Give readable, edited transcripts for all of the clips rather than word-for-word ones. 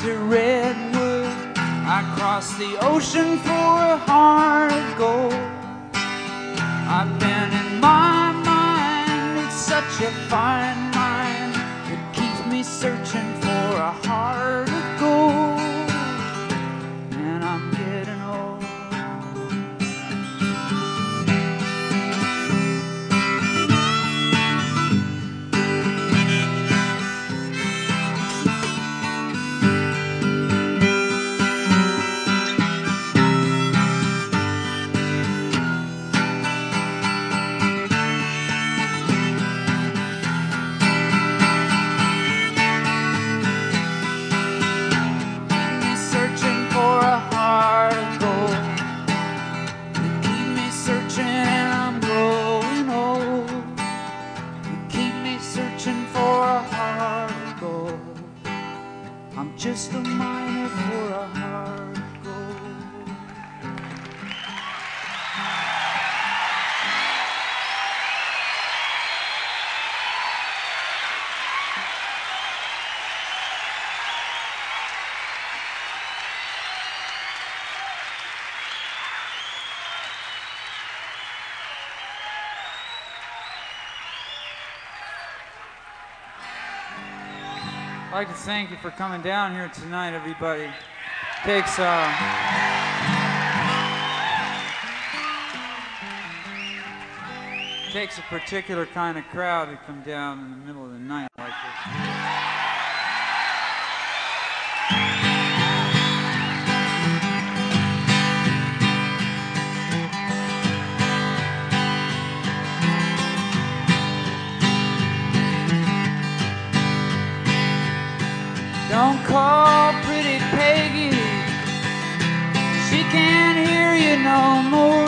to redwood. I crossed the ocean for a heart of gold. I've been in my mind, it's such a fine mind. It keeps me searching for a heart of gold. And I'm getting old. Just a miner for a heart of gold. I'd like to thank you for coming down here tonight, everybody. Takes a particular kind of crowd to come down in the middle of the night like this. Don't call pretty Peggy, she can't hear you no more.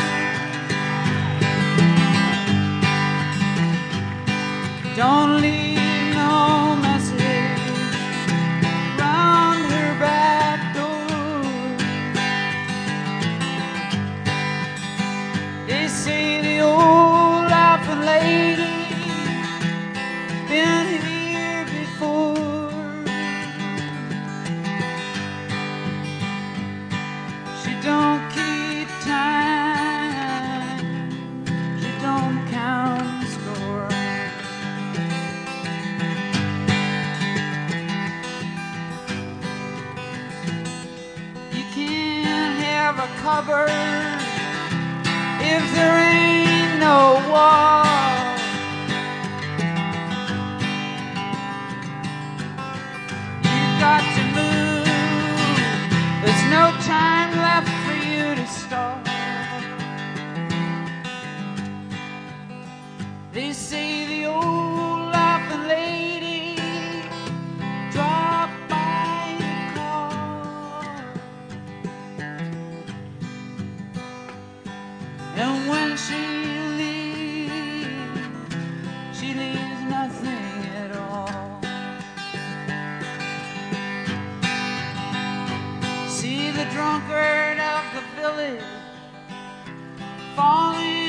Don't leave no message round her back door. They say the old laughing lady been here before. Don't keep time, she don't count the score. You can't have a cupboard if there ain't no wall. You got to move, there's no time left for you to stall. They say the old laughing lady dropped by the car, and when she leaves nothing at all. See the drunkard of the village falling